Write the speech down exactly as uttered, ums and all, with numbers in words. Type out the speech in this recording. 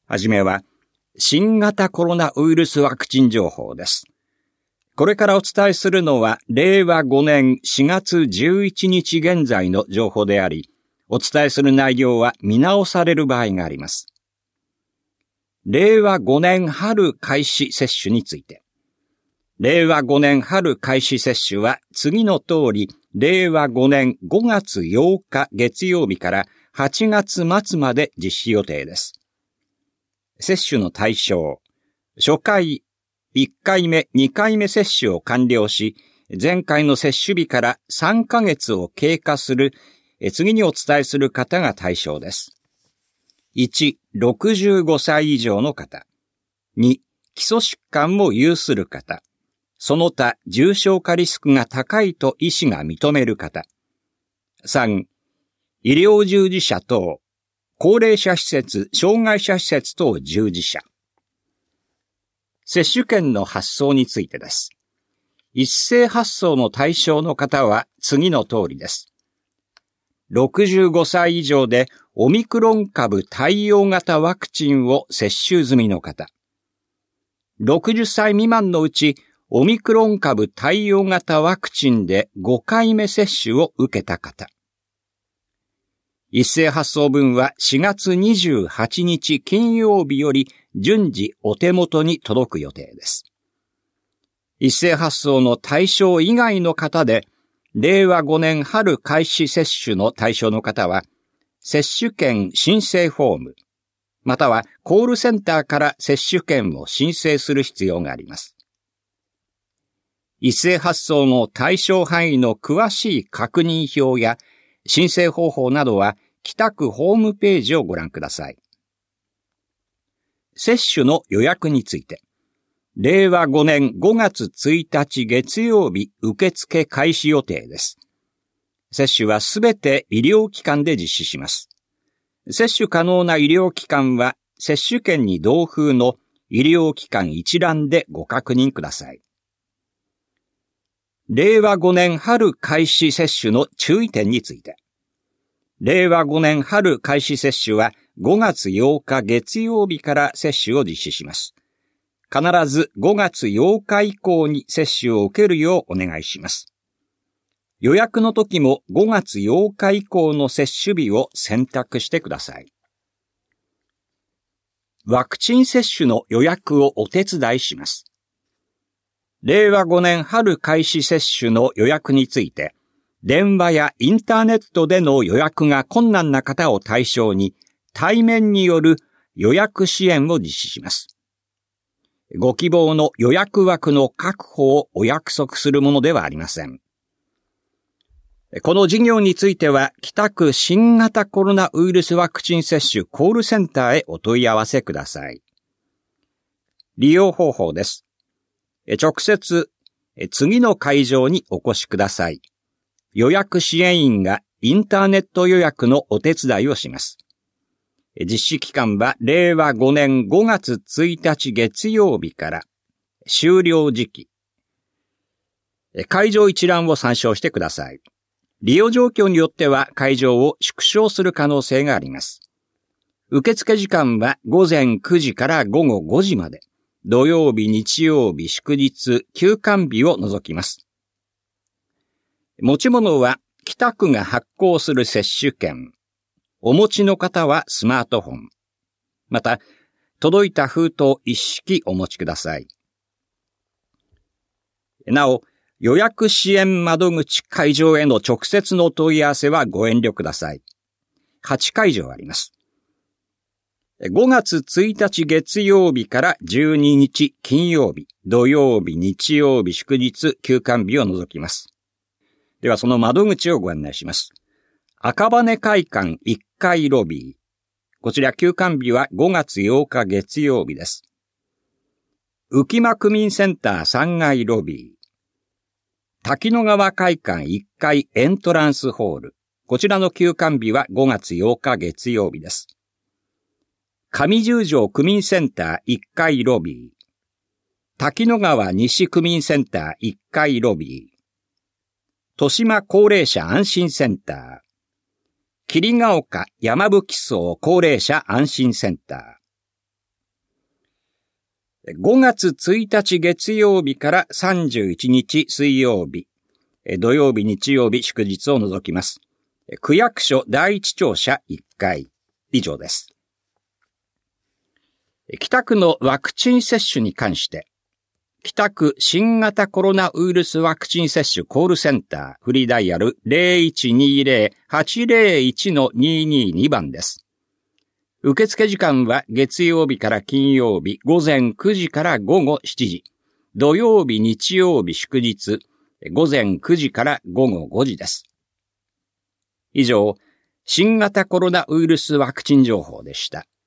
はじめは、新型コロナウイルスワクチン情報です。これからお伝えするのは、れいわごねんしがつじゅういちにち現在の情報であり、お伝えする内容は見直される場合があります。れいわごねん春開始接種について。れいわごねん春開始接種は次の通り、れいわごねんごがつようか月曜日からはちがつまつまで実施予定です。接種の対象、初回、いっかいめ、にかいめ接種を完了し、前回の接種日からさんかげつを経過する、次にお伝えする方が対象です。いち、ろくじゅうごさい以上の方。に、基礎疾患を有する方。その他、重症化リスクが高いと医師が認める方。さん、医療従事者等、高齢者施設、障害者施設等従事者。接種券の発送についてです。一斉発送の対象の方は次の通りです。ろくじゅうごさい以上でオミクロン株対応型ワクチンを接種済みの方。ろくじゅっさい未満のうちオミクロン株対応型ワクチンでごかいめ接種を受けた方。一斉発送分はしがつにじゅうはちにち金曜日より順次お手元に届く予定です。一斉発送の対象以外の方で、れいわごねん春開始接種の対象の方は、接種券申請フォーム、またはコールセンターから接種券を申請する必要があります。一斉発送の対象範囲の詳しい確認表や申請方法などは北区ホームページをご覧ください。接種の予約について、れいわごねんごがつついたち月曜日受付開始予定です。接種はすべて医療機関で実施します。接種可能な医療機関は接種券に同封の医療機関一覧でご確認ください。れいわごねん春開始接種の注意点について。れいわごねん春開始接種はごがつようか月曜日から接種を実施します。必ずごがつようか以降に接種を受けるようお願いします。予約の時もごがつようか以降の接種日を選択してください。ワクチン接種の予約をお手伝いします。れいわごねん春開始接種の予約について、電話やインターネットでの予約が困難な方を対象に、対面による予約支援を実施します。ご希望の予約枠の確保をお約束するものではありません。この事業については、北区新型コロナウイルスワクチン接種コールセンターへお問い合わせください。利用方法です。直接、次の会場にお越しください。予約支援員がインターネット予約のお手伝いをします。実施期間はれいわごねんごがつついたち月曜日から終了時期。会場一覧を参照してください。利用状況によっては会場を縮小する可能性があります。受付時間はごぜんくじからごごごじまで。土曜日、日曜日、祝日、休館日を除きます。持ち物は北区が発行する接種券。お持ちの方はスマートフォン。また、届いた封筒一式お持ちください。なお、予約支援窓口会場への直接の問い合わせはご遠慮ください。はちかいじょうあります。ごがつついたち月曜日からじゅうににち金曜日、土曜日、日曜日、祝日、休館日を除きます。ではその窓口をご案内します。赤羽会館いっかいロビー。こちら休館日はごがつようか月曜日です。浮間区民センターさんがいロビー。滝野川会館いっかいエントランスホール。こちらの休館日はごがつようか月曜日です。上十条区民センターいっかいロビー。滝野川西区民センターいっかいロビー。豊島高齢者安心センター。桐ヶ丘山吹荘高齢者安心センター。 ごがつついたち月曜日からさんじゅういちにち水曜日、土曜日、日曜日、祝日を除きます。区役所第一庁舎いっかい。以上です。北区のワクチン接種に関して、北区新型コロナウイルスワクチン接種コールセンターフリーダイヤル ゼロいちにゼロ はちゼロいち のにーにーにばんです。受付時間は月曜日から金曜日午前くじから午後しちじ、土曜日、日曜日、祝日午前くじから午後ごじです。以上、新型コロナウイルスワクチン情報でした。